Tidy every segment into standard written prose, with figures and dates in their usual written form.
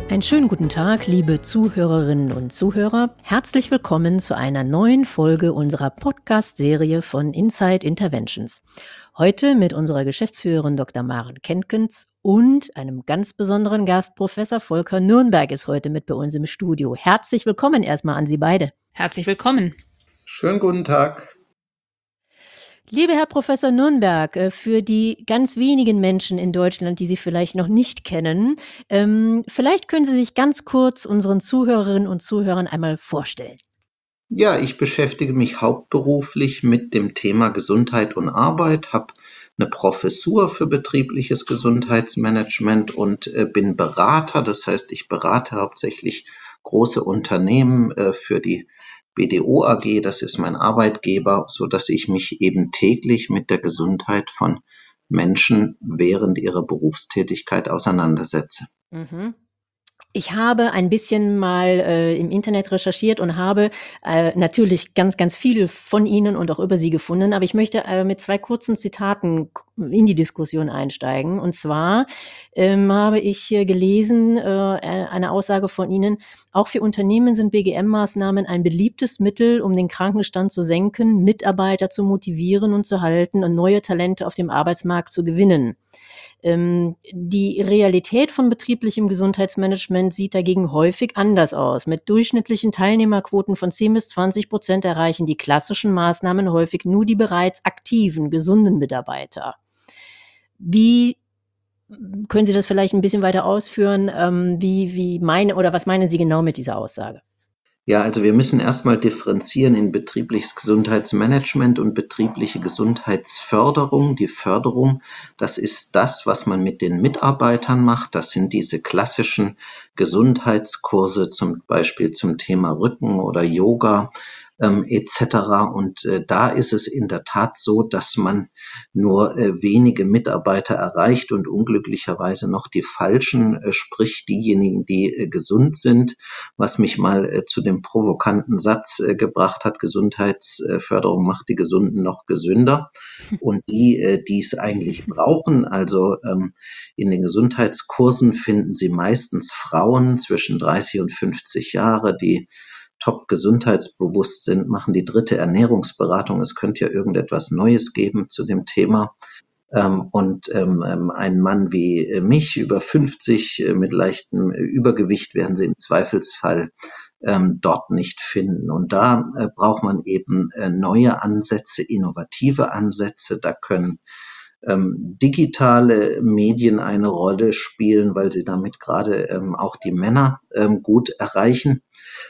Einen schönen guten Tag, liebe Zuhörerinnen und Zuhörer. Herzlich willkommen zu einer neuen Folge unserer Podcast-Serie von Inside Interventions. Heute mit unserer Geschäftsführerin Dr. Maren Kenkens und einem ganz besonderen Gast, Professor Volker Nürnberg, ist heute mit bei uns im Studio. Herzlich willkommen erstmal an Sie beide. Herzlich willkommen. Schönen guten Tag. Lieber Herr Professor Nürnberg, für die ganz wenigen Menschen in Deutschland, die Sie vielleicht noch nicht kennen, vielleicht können Sie sich ganz kurz unseren Zuhörerinnen und Zuhörern einmal vorstellen. Ja, ich beschäftige mich hauptberuflich mit dem Thema Gesundheit und Arbeit, habe eine Professur für betriebliches Gesundheitsmanagement und bin Berater. Das heißt, ich berate hauptsächlich große Unternehmen für die BDO AG, das ist mein Arbeitgeber, so dass ich mich eben täglich mit der Gesundheit von Menschen während ihrer Berufstätigkeit auseinandersetze. Mhm. Ich habe ein bisschen mal im Internet recherchiert und habe natürlich ganz, ganz viel von Ihnen und auch über Sie gefunden, aber ich möchte mit 2 kurzen Zitaten in die Diskussion einsteigen. Und zwar habe ich gelesen, eine Aussage von Ihnen: „Auch für Unternehmen sind BGM-Maßnahmen ein beliebtes Mittel, um den Krankenstand zu senken, Mitarbeiter zu motivieren und zu halten und neue Talente auf dem Arbeitsmarkt zu gewinnen." Die Realität von betrieblichem Gesundheitsmanagement sieht dagegen häufig anders aus. Mit durchschnittlichen Teilnehmerquoten von 10-20% erreichen die klassischen Maßnahmen häufig nur die bereits aktiven, gesunden Mitarbeiter. Wie können Sie das vielleicht ein bisschen weiter ausführen? Was meinen Sie genau mit dieser Aussage? Ja, also wir müssen erstmal differenzieren in betriebliches Gesundheitsmanagement und betriebliche Gesundheitsförderung. Die Förderung, das ist das, was man mit den Mitarbeitern macht. Das sind diese klassischen Gesundheitskurse, zum Beispiel zum Thema Rücken oder Yoga etc. Und da ist es in der Tat so, dass man nur wenige Mitarbeiter erreicht und unglücklicherweise noch die Falschen, sprich diejenigen, die gesund sind, was mich mal zu dem provokanten Satz gebracht hat: Gesundheitsförderung macht die Gesunden noch gesünder. Und die es eigentlich brauchen, also in den Gesundheitskursen finden Sie meistens Frauen zwischen 30 und 50 Jahre, die top gesundheitsbewusst sind, machen die dritte Ernährungsberatung. Es könnte ja irgendetwas Neues geben zu dem Thema. Ein Mann wie mich, über 50, mit leichtem Übergewicht, werden Sie im Zweifelsfall dort nicht finden. Und da braucht man eben neue Ansätze, innovative Ansätze. Da können digitale Medien eine Rolle spielen, weil sie damit gerade auch die Männer gut erreichen,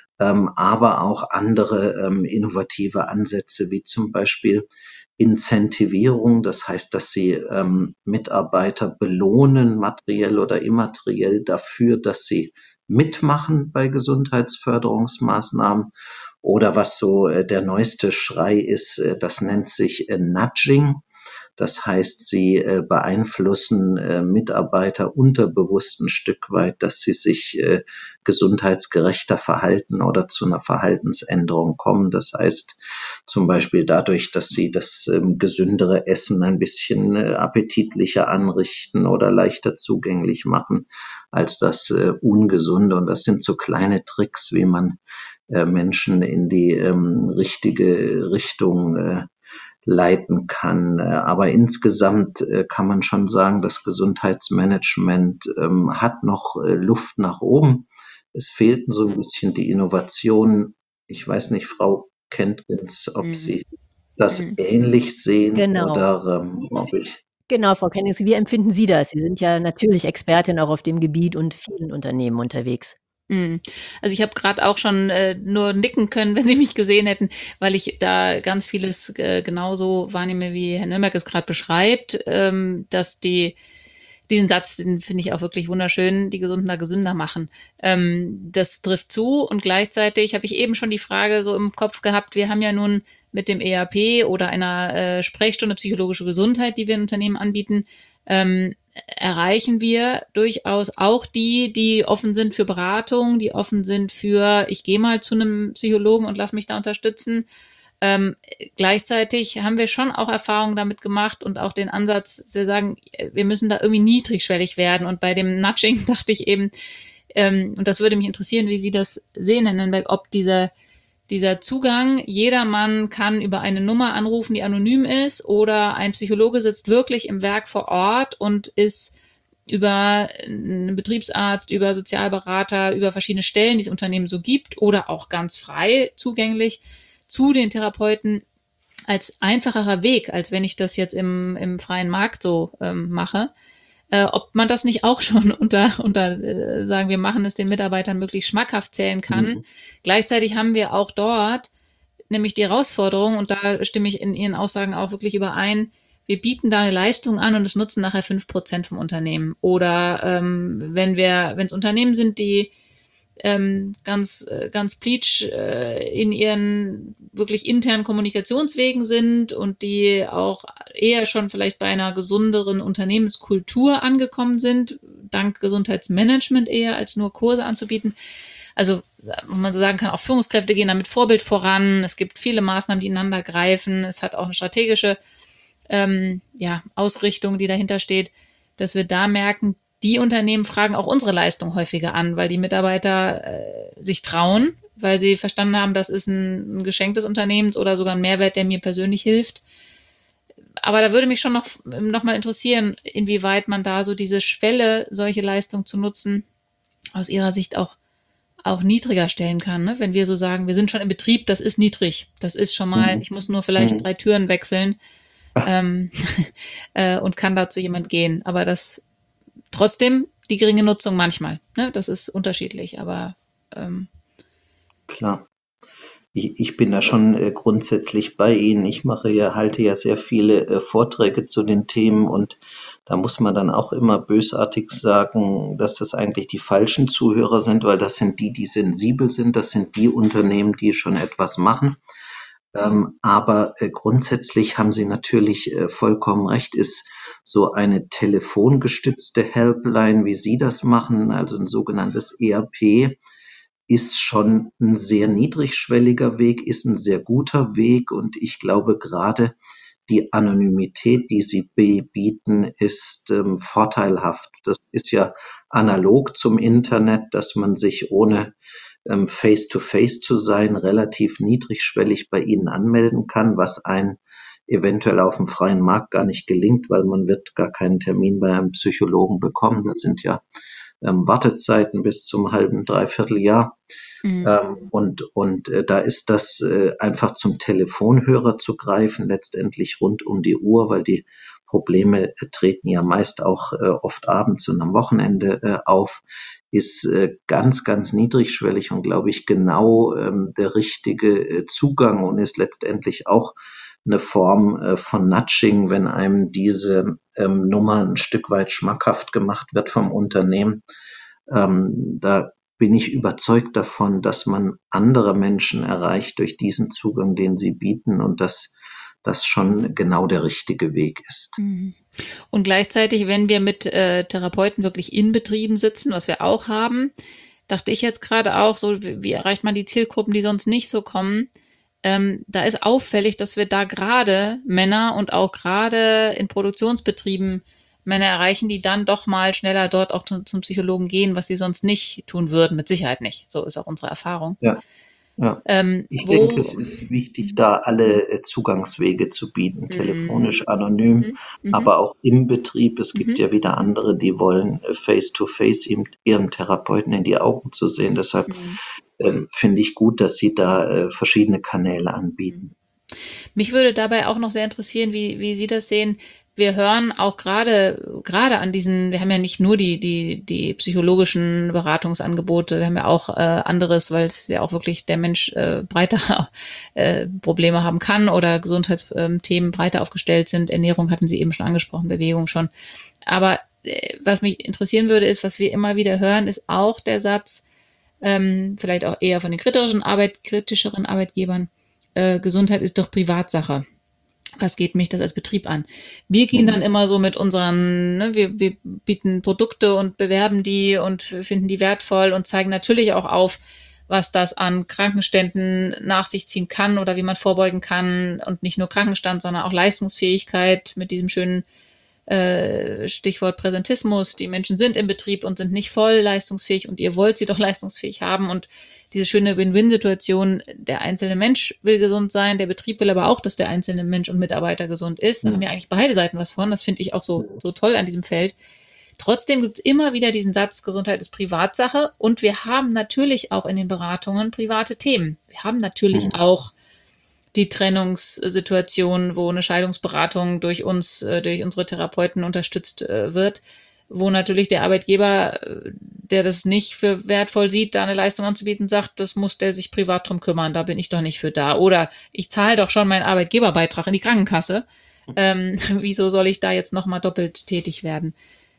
aber auch andere innovative Ansätze, wie zum Beispiel Incentivierung. Das heißt, dass sie Mitarbeiter belohnen, materiell oder immateriell, dafür, dass sie mitmachen bei Gesundheitsförderungsmaßnahmen. Oder was so der neueste Schrei ist, das nennt sich Nudging. Das heißt, sie beeinflussen Mitarbeiter unterbewusst ein Stück weit, dass sie sich gesundheitsgerechter verhalten oder zu einer Verhaltensänderung kommen. Das heißt zum Beispiel dadurch, dass sie das gesündere Essen ein bisschen appetitlicher anrichten oder leichter zugänglich machen als das ungesunde. Und das sind so kleine Tricks, wie man Menschen in die richtige Richtung leiten kann. Aber insgesamt kann man schon sagen, das Gesundheitsmanagement hat noch Luft nach oben. Es fehlten so ein bisschen die Innovationen. Ich weiß nicht, Frau Kentgens, ob Sie das ähnlich sehen Genau. oder ob ich. Genau, Frau Kennings, wie empfinden Sie das? Sie sind ja natürlich Expertin auch auf dem Gebiet und vielen Unternehmen unterwegs. Also ich habe gerade auch schon nur nicken können, wenn Sie mich gesehen hätten, weil ich da ganz vieles genauso wahrnehme, wie Herr Nürnberg es gerade beschreibt, dass diesen Satz, den finde ich auch wirklich wunderschön, die Gesunden da gesünder machen. Das trifft zu, und gleichzeitig habe ich eben schon die Frage so im Kopf gehabt: Wir haben ja nun mit dem EAP oder einer Sprechstunde psychologische Gesundheit, die wir in Unternehmen anbieten, erreichen wir durchaus auch die offen sind für Beratung, die offen sind für: Ich gehe mal zu einem Psychologen und lass mich da unterstützen. Gleichzeitig haben wir schon auch Erfahrungen damit gemacht und auch den Ansatz, dass wir sagen, wir müssen da irgendwie niedrigschwellig werden. Und bei dem Nudging dachte ich eben, Und das würde mich interessieren, wie Sie das sehen, Herr Nürnberg, ob dieser Zugang, jedermann kann über eine Nummer anrufen, die anonym ist, oder ein Psychologe sitzt wirklich im Werk vor Ort und ist über einen Betriebsarzt, über Sozialberater, über verschiedene Stellen, die es im Unternehmen so gibt, oder auch ganz frei zugänglich zu den Therapeuten als einfacherer Weg, als wenn ich das jetzt im freien Markt so mache. Ob man das nicht auch schon unter sagen wir machen es den Mitarbeitern möglichst schmackhaft zählen kann. Mhm. Gleichzeitig haben wir auch dort nämlich die Herausforderung, und da stimme ich in Ihren Aussagen auch wirklich überein, wir bieten da eine Leistung an und es nutzen nachher 5% vom Unternehmen. Oder wenn es Unternehmen sind, die ganz pleatsch in ihren wirklich internen Kommunikationswegen sind und die auch eher schon vielleicht bei einer gesünderen Unternehmenskultur angekommen sind, dank Gesundheitsmanagement eher als nur Kurse anzubieten. Also, wo man so sagen kann, auch Führungskräfte gehen da mit Vorbild voran. Es gibt viele Maßnahmen, die ineinander greifen. Es hat auch eine strategische Ausrichtung, die dahinter steht, dass wir da merken, die Unternehmen fragen auch unsere Leistung häufiger an, weil die Mitarbeiter sich trauen, weil sie verstanden haben, das ist ein Geschenk des Unternehmens oder sogar ein Mehrwert, der mir persönlich hilft. Aber da würde mich schon noch mal interessieren, inwieweit man da so diese Schwelle, solche Leistungen zu nutzen, aus Ihrer Sicht auch niedriger stellen kann. Ne? Wenn wir so sagen, wir sind schon im Betrieb, das ist niedrig. Das ist schon mal, ich muss nur vielleicht 3 Türen wechseln und kann da zu jemand gehen. Aber das trotzdem die geringe Nutzung manchmal. Ne? Das ist unterschiedlich, aber Klar. Ich bin da schon grundsätzlich bei Ihnen. Halte ja sehr viele Vorträge zu den Themen, und da muss man dann auch immer bösartig sagen, dass das eigentlich die falschen Zuhörer sind, weil das sind die sensibel sind. Das sind die Unternehmen, die schon etwas machen. Aber grundsätzlich haben Sie natürlich vollkommen recht, ist so eine telefongestützte Helpline, wie Sie das machen, also ein sogenanntes ERP, ist schon ein sehr niedrigschwelliger Weg, ist ein sehr guter Weg, und ich glaube, gerade die Anonymität, die sie bieten, ist vorteilhaft. Das ist ja analog zum Internet, dass man sich ohne face-to-face zu sein, relativ niedrigschwellig bei ihnen anmelden kann, was ein eventuell auf dem freien Markt gar nicht gelingt, weil man wird gar keinen Termin bei einem Psychologen bekommen. Das sind ja Wartezeiten bis zum halben, dreiviertel Jahr. Da ist das einfach zum Telefonhörer zu greifen, letztendlich rund um die Uhr, weil die Probleme treten ja meist auch oft abends und am Wochenende auf, ist ganz, ganz niedrigschwellig und, glaube ich, genau der richtige Zugang, und ist letztendlich auch eine Form von Nudging, wenn einem diese Nummer ein Stück weit schmackhaft gemacht wird vom Unternehmen. Da bin ich überzeugt davon, dass man andere Menschen erreicht durch diesen Zugang, den sie bieten, und dass das schon genau der richtige Weg ist. Und gleichzeitig, wenn wir mit Therapeuten wirklich in Betrieben sitzen, was wir auch haben, dachte ich jetzt gerade auch, so wie erreicht man die Zielgruppen, die sonst nicht so kommen. Da ist auffällig, dass wir da gerade Männer und auch gerade in Produktionsbetrieben Männer erreichen, die dann doch mal schneller dort auch zum Psychologen gehen, was sie sonst nicht tun würden, mit Sicherheit nicht. So ist auch unsere Erfahrung. Ja. Ich denke, es ist wichtig, da alle Zugangswege zu bieten, telefonisch, anonym, aber auch im Betrieb. Es gibt ja wieder andere, die wollen face-to-face ihrem Therapeuten in die Augen zu sehen. Deshalb finde ich gut, dass Sie da verschiedene Kanäle anbieten. Mich würde dabei auch noch sehr interessieren, wie Sie das sehen. Wir hören auch gerade an diesen, wir haben ja nicht nur die psychologischen Beratungsangebote, wir haben ja auch anderes, weil es ja auch wirklich der Mensch breiter Probleme haben kann oder Gesundheitsthemen breiter aufgestellt sind. Ernährung hatten Sie eben schon angesprochen, Bewegung schon. Aber was mich interessieren würde, ist, was wir immer wieder hören, ist auch der Satz, vielleicht auch eher von den kritischeren Arbeitgebern, Gesundheit ist doch Privatsache. Was geht mich das als Betrieb an? Wir gehen dann immer so mit unseren, ne, wir bieten Produkte und bewerben die und finden die wertvoll und zeigen natürlich auch auf, was das an Krankenständen nach sich ziehen kann oder wie man vorbeugen kann, und nicht nur Krankenstand, sondern auch Leistungsfähigkeit mit diesem schönen Stichwort Präsentismus, die Menschen sind im Betrieb und sind nicht voll leistungsfähig und ihr wollt sie doch leistungsfähig haben und diese schöne Win-Win-Situation, der einzelne Mensch will gesund sein, der Betrieb will aber auch, dass der einzelne Mensch und Mitarbeiter gesund ist. Da haben ja eigentlich beide Seiten was von. Das finde ich auch so toll an diesem Feld. Trotzdem gibt es immer wieder diesen Satz, Gesundheit ist Privatsache und wir haben natürlich auch in den Beratungen private Themen. Wir haben natürlich auch die Trennungssituation, wo eine Scheidungsberatung durch uns, durch unsere Therapeuten unterstützt wird, wo natürlich der Arbeitgeber, der das nicht für wertvoll sieht, da eine Leistung anzubieten, sagt, das muss der sich privat drum kümmern, da bin ich doch nicht für da. Oder ich zahle doch schon meinen Arbeitgeberbeitrag in die Krankenkasse. Wieso soll ich da jetzt nochmal doppelt tätig werden?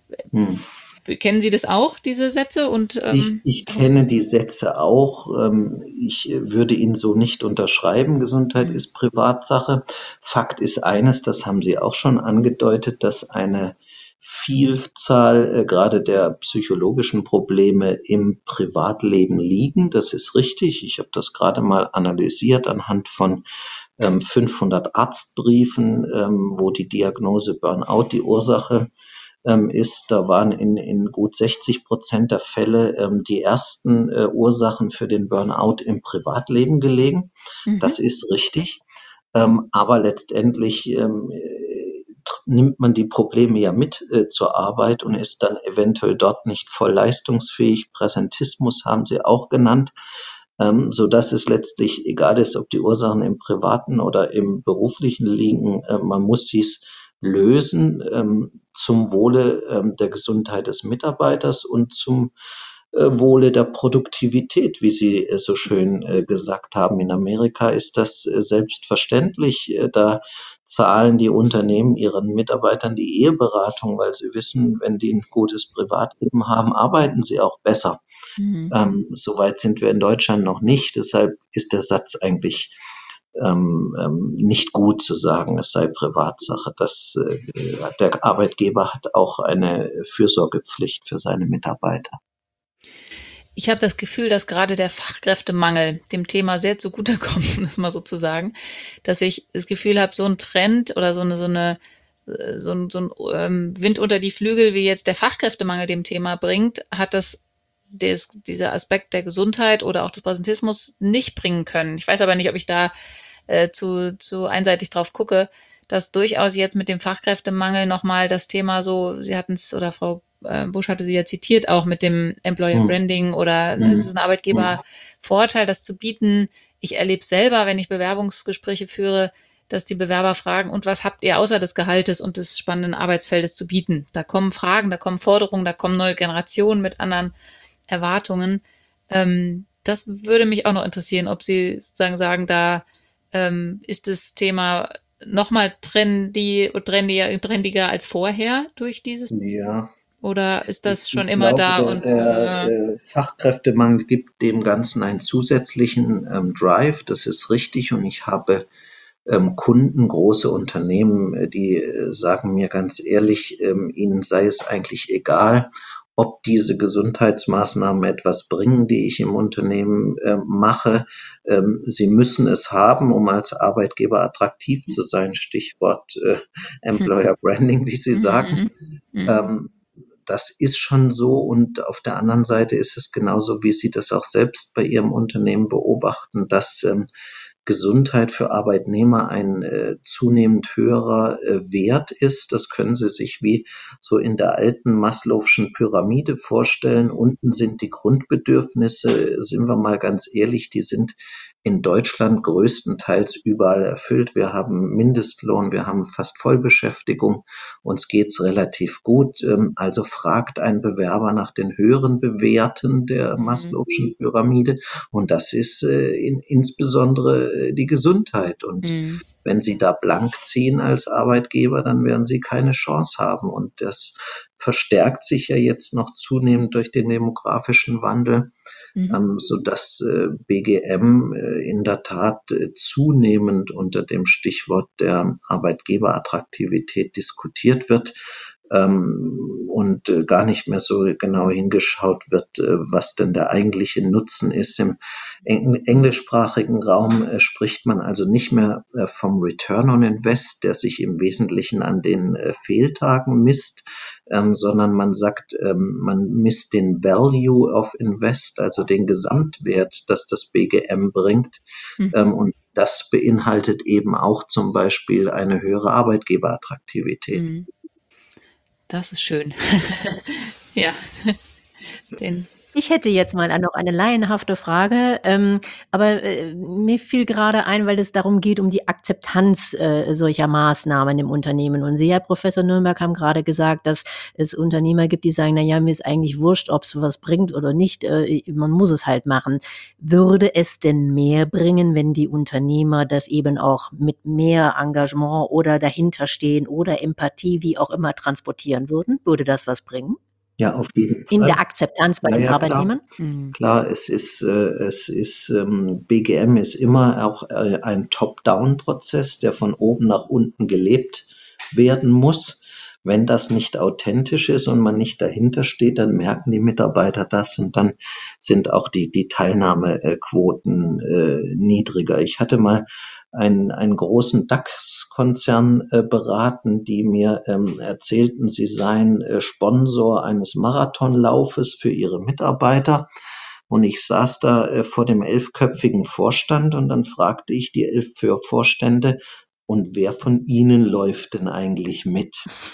Kennen Sie das auch, diese Sätze? Und, ich kenne die Sätze auch. Ich würde ihn so nicht unterschreiben. Gesundheit ist Privatsache. Fakt ist eines, das haben Sie auch schon angedeutet, dass eine Vielzahl gerade der psychologischen Probleme im Privatleben liegen. Das ist richtig. Ich habe das gerade mal analysiert anhand von 500 Arztbriefen, wo die Diagnose Burnout die Ursache ist. Da waren in gut 60% der Fälle die ersten Ursachen für den Burnout im Privatleben gelegen. Das ist richtig. Aber letztendlich nimmt man die Probleme ja mit zur Arbeit und ist dann eventuell dort nicht voll leistungsfähig. Präsentismus haben Sie auch genannt. So dass es letztlich egal ist, ob die Ursachen im privaten oder im beruflichen liegen. Man muss dies lösen zum Wohle der Gesundheit des Mitarbeiters und zum Wohle der Produktivität, wie Sie so schön gesagt haben. In Amerika ist das selbstverständlich. Da zahlen die Unternehmen ihren Mitarbeitern die Eheberatung, weil sie wissen, wenn die ein gutes Privatleben haben, arbeiten sie auch besser. Soweit sind wir in Deutschland noch nicht. Deshalb ist der Satz eigentlich nicht gut zu sagen, es sei Privatsache. Der Arbeitgeber hat auch eine Fürsorgepflicht für seine Mitarbeiter. Ich habe das Gefühl, dass gerade der Fachkräftemangel dem Thema sehr zugutekommt, um das mal so zu sagen, dass ich das Gefühl habe, so ein Trend oder so ein Wind unter die Flügel, wie jetzt der Fachkräftemangel dem Thema bringt, hat dieser Aspekt der Gesundheit oder auch des Präsentismus nicht bringen können. Ich weiß aber nicht, ob ich da zu einseitig drauf gucke, dass durchaus jetzt mit dem Fachkräftemangel nochmal das Thema so, Sie hatten es, oder Frau Busch hatte sie ja zitiert, auch mit dem Employer Branding oder es ist ein Arbeitgebervorteil, das zu bieten. Ich erlebe selber, wenn ich Bewerbungsgespräche führe, dass die Bewerber fragen, und was habt ihr außer des Gehaltes und des spannenden Arbeitsfeldes zu bieten? Da kommen Fragen, da kommen Forderungen, da kommen neue Generationen mit anderen Erwartungen. Das würde mich auch noch interessieren, ob Sie sozusagen sagen, da ist das Thema nochmal trendiger als vorher durch dieses? Ja. Oder ist das schon Ich immer glaube, da? der Fachkräftemangel gibt dem Ganzen einen zusätzlichen Drive. Das ist richtig. Und ich habe Kunden, große Unternehmen, die sagen mir ganz ehrlich, ihnen sei es eigentlich egal, ob diese Gesundheitsmaßnahmen etwas bringen, die ich im Unternehmen mache. Sie müssen es haben, um als Arbeitgeber attraktiv zu sein. Stichwort Employer Branding, wie Sie sagen. Das ist schon so, und auf der anderen Seite ist es genauso, wie Sie das auch selbst bei Ihrem Unternehmen beobachten, dass Gesundheit für Arbeitnehmer ein zunehmend höherer Wert ist. Das können Sie sich wie so in der alten Maslow'schen Pyramide vorstellen. Unten sind die Grundbedürfnisse, sind wir mal ganz ehrlich, die sind in Deutschland größtenteils überall erfüllt. Wir haben Mindestlohn, wir haben fast Vollbeschäftigung, uns geht's relativ gut. Also fragt ein Bewerber nach den höheren Bewerten der Maslow'schen Pyramide, und das ist insbesondere die Gesundheit. Und wenn Sie da blank ziehen als Arbeitgeber, dann werden Sie keine Chance haben. Und das verstärkt sich ja jetzt noch zunehmend durch den demografischen Wandel, so dass BGM in der Tat zunehmend unter dem Stichwort der Arbeitgeberattraktivität diskutiert wird. und gar nicht mehr so genau hingeschaut wird, was denn der eigentliche Nutzen ist. Im englischsprachigen Raum spricht man also nicht mehr vom Return on Invest, der sich im Wesentlichen an den Fehltagen misst, sondern man sagt, man misst den Value of Invest, also den Gesamtwert, das das BGM bringt. Und das beinhaltet eben auch zum Beispiel eine höhere Arbeitgeberattraktivität. Das ist schön. Ja. Ich hätte jetzt mal noch eine laienhafte Frage, aber mir fiel gerade ein, weil es darum geht, um die Akzeptanz solcher Maßnahmen im Unternehmen. Und Sie, Herr Professor Nürnberg, haben gerade gesagt, dass es Unternehmer gibt, die sagen, na ja, mir ist eigentlich wurscht, ob es was bringt oder nicht, man muss es halt machen. Würde es denn mehr bringen, wenn die Unternehmer das eben auch mit mehr Engagement oder dahinterstehen oder Empathie, wie auch immer, transportieren würden? Würde das was bringen? Ja, auf jeden Fall. In der Akzeptanz bei den Arbeitnehmern? Klar, BGM ist immer auch ein Top-Down-Prozess, der von oben nach unten gelebt werden muss. Wenn das nicht authentisch ist und man nicht dahinter steht, dann merken die Mitarbeiter das und dann sind auch die Teilnahmequoten niedriger. Ich hatte mal einen großen DAX-Konzern beraten, die mir erzählten, sie seien Sponsor eines Marathonlaufes für ihre Mitarbeiter. Und ich saß da vor dem 11-köpfigen Vorstand und dann fragte ich die 11 Vorstände, und wer von Ihnen läuft denn eigentlich mit?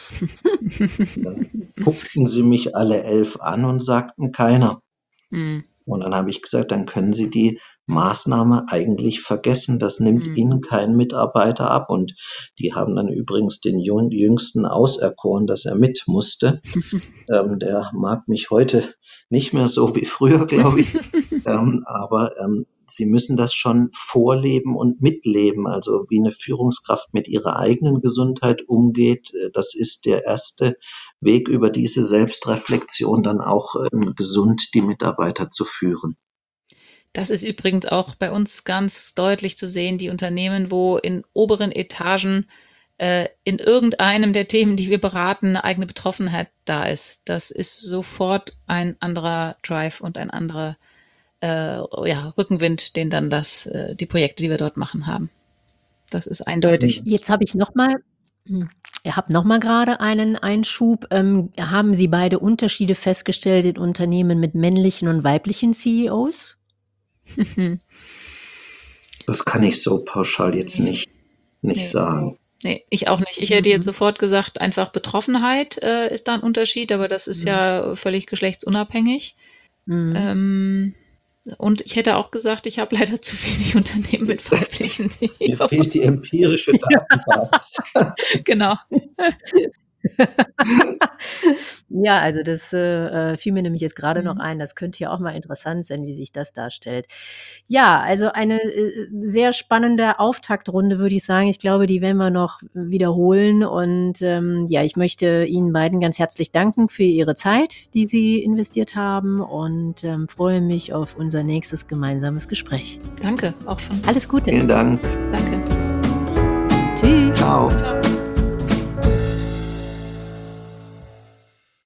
Dann guckten sie mich alle 11 an und sagten keiner. Und dann habe ich gesagt, dann können Sie die Maßnahme eigentlich vergessen. Das nimmt Ihnen kein Mitarbeiter ab. Und die haben dann übrigens den Jüngsten auserkoren, dass er mit musste. Der mag mich heute nicht mehr so wie früher, glaube ich. Aber Sie müssen das schon vorleben und mitleben. Also wie eine Führungskraft mit ihrer eigenen Gesundheit umgeht, das ist der erste Weg, über diese Selbstreflexion dann auch gesund die Mitarbeiter zu führen. Das ist übrigens auch bei uns ganz deutlich zu sehen, die Unternehmen, wo in oberen Etagen in irgendeinem der Themen, die wir beraten, eine eigene Betroffenheit da ist. Das ist sofort ein anderer Drive und ein anderer Rückenwind, den dann die Projekte, die wir dort machen, haben. Das ist eindeutig. Jetzt habe ich noch mal gerade einen Einschub. Haben Sie beide Unterschiede festgestellt in Unternehmen mit männlichen und weiblichen CEOs? Das kann ich so pauschal jetzt nicht sagen. Nee, ich auch nicht. Ich hätte jetzt sofort gesagt, einfach Betroffenheit ist da ein Unterschied, aber das ist ja völlig geschlechtsunabhängig. Und ich hätte auch gesagt, ich habe leider zu wenig Unternehmen mit weiblichen CEOs. Mir fehlt die empirische Datenbasis. Genau. Ja, also das fiel mir nämlich jetzt gerade noch ein. Das könnte ja auch mal interessant sein, wie sich das darstellt. Ja, also eine sehr spannende Auftaktrunde, würde ich sagen. Ich glaube, die werden wir noch wiederholen. Und ich möchte Ihnen beiden ganz herzlich danken für Ihre Zeit, die Sie investiert haben und freue mich auf unser nächstes gemeinsames Gespräch. Danke, auch von. Alles Gute. Vielen Dank. Danke. Tschüss. Ciao. Ciao.